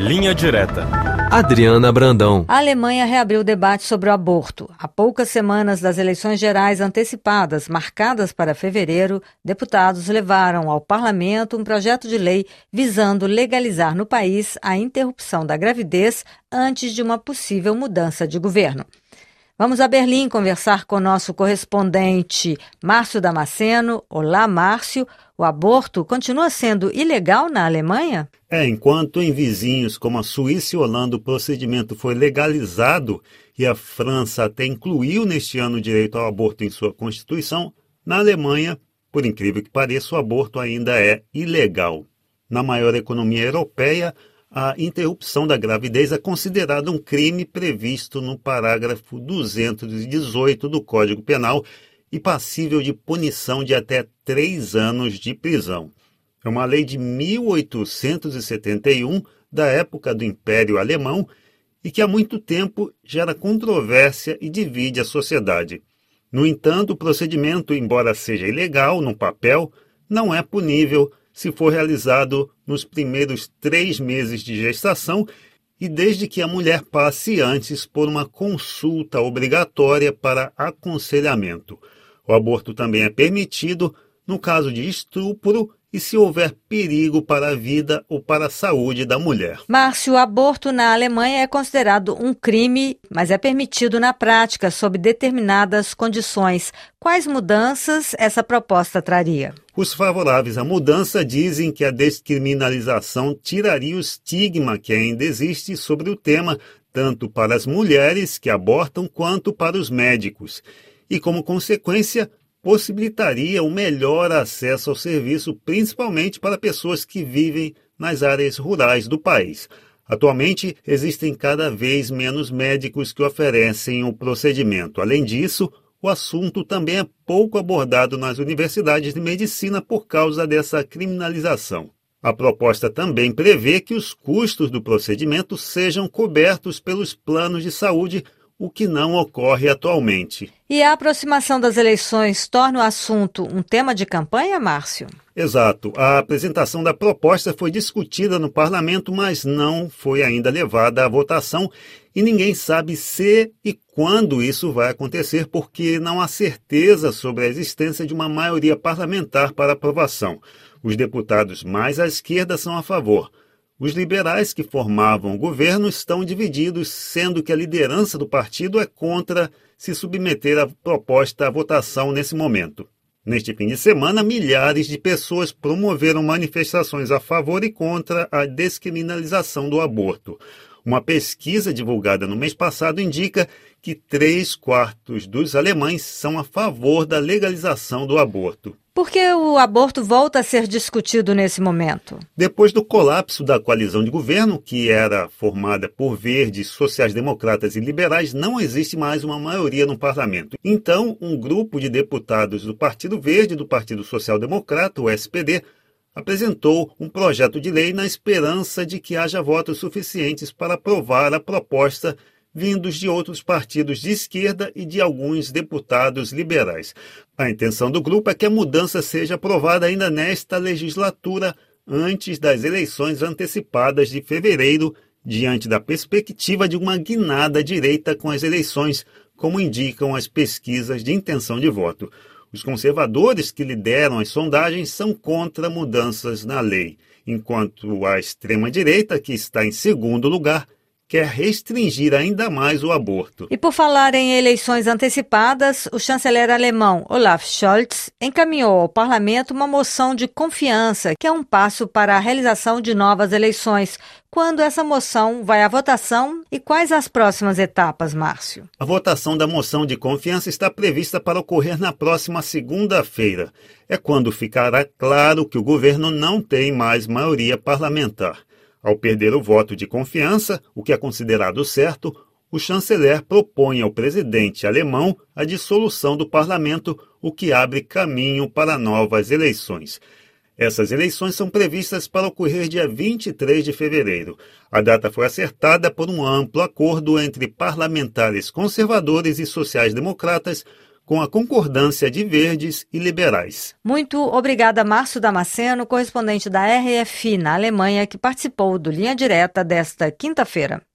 Linha Direta. Adriana Brandão. A Alemanha reabriu o debate sobre o aborto. Há poucas semanas das eleições gerais antecipadas, marcadas para fevereiro, deputados levaram ao parlamento um projeto de lei visando legalizar no país a interrupção da gravidez antes de uma possível mudança de governo. Vamos a Berlim conversar com o nosso correspondente Márcio Damasceno. Olá, Márcio. O aborto continua sendo ilegal na Alemanha? Enquanto em vizinhos como a Suíça e Holanda o procedimento foi legalizado e a França até incluiu neste ano o direito ao aborto em sua Constituição, na Alemanha, por incrível que pareça, o aborto ainda é ilegal. Na maior economia europeia, a interrupção da gravidez é considerada um crime previsto no parágrafo 218 do Código Penal e passível de punição de até 3 anos de prisão. É uma lei de 1871, da época do Império Alemão, e que há muito tempo gera controvérsia e divide a sociedade. No entanto, o procedimento, embora seja ilegal no papel, não é punível se for realizado nos primeiros 3 meses de gestação e desde que a mulher passe antes por uma consulta obrigatória para aconselhamento. O aborto também é permitido no caso de estupro e se houver perigo para a vida ou para a saúde da mulher. Márcio, o aborto na Alemanha é considerado um crime, mas é permitido na prática sob determinadas condições. Quais mudanças essa proposta traria? Os favoráveis à mudança dizem que a descriminalização tiraria o estigma que ainda existe sobre o tema, tanto para as mulheres que abortam quanto para os médicos. E, como consequência, possibilitaria um melhor acesso ao serviço, principalmente para pessoas que vivem nas áreas rurais do país. Atualmente, existem cada vez menos médicos que oferecem o procedimento. Além disso, o assunto também é pouco abordado nas universidades de medicina por causa dessa criminalização. A proposta também prevê que os custos do procedimento sejam cobertos pelos planos de saúde, o que não ocorre atualmente. E a aproximação das eleições torna o assunto um tema de campanha, Márcio? Exato. A apresentação da proposta foi discutida no parlamento, mas não foi ainda levada à votação e ninguém sabe se e quando isso vai acontecer, porque não há certeza sobre a existência de uma maioria parlamentar para aprovação. Os deputados mais à esquerda são a favor. Os liberais que formavam o governo estão divididos, sendo que a liderança do partido é contra se submeter a proposta à votação nesse momento. Neste fim de semana, milhares de pessoas promoveram manifestações a favor e contra a descriminalização do aborto. Uma pesquisa divulgada no mês passado indica que 3/4 dos alemães são a favor da legalização do aborto. Por que o aborto volta a ser discutido nesse momento? Depois do colapso da coalizão de governo, que era formada por verdes, sociais-democratas e liberais, não existe mais uma maioria no parlamento. Então, um grupo de deputados do Partido Verde e do Partido Social-Democrata, o SPD, apresentou um projeto de lei na esperança de que haja votos suficientes para aprovar a proposta vindos de outros partidos de esquerda e de alguns deputados liberais. A intenção do grupo é que a mudança seja aprovada ainda nesta legislatura, antes das eleições antecipadas de fevereiro, diante da perspectiva de uma guinada à direita com as eleições, como indicam as pesquisas de intenção de voto. Os conservadores que lideram as sondagens são contra mudanças na lei, enquanto a extrema-direita, que está em segundo lugar, quer restringir ainda mais o aborto. E por falar em eleições antecipadas, o chanceler alemão Olaf Scholz encaminhou ao parlamento uma moção de confiança, que é um passo para a realização de novas eleições. Quando essa moção vai à votação e quais as próximas etapas, Márcio? A votação da moção de confiança está prevista para ocorrer na próxima segunda-feira. É quando ficará claro que o governo não tem mais maioria parlamentar. Ao perder o voto de confiança, o que é considerado certo, o chanceler propõe ao presidente alemão a dissolução do parlamento, o que abre caminho para novas eleições. Essas eleições são previstas para ocorrer dia 23 de fevereiro. A data foi acertada por um amplo acordo entre parlamentares conservadores e sociais-democratas, com a concordância de verdes e liberais. Muito obrigada, Márcio Damasceno, correspondente da RFI na Alemanha, que participou do Linha Direta desta quinta-feira.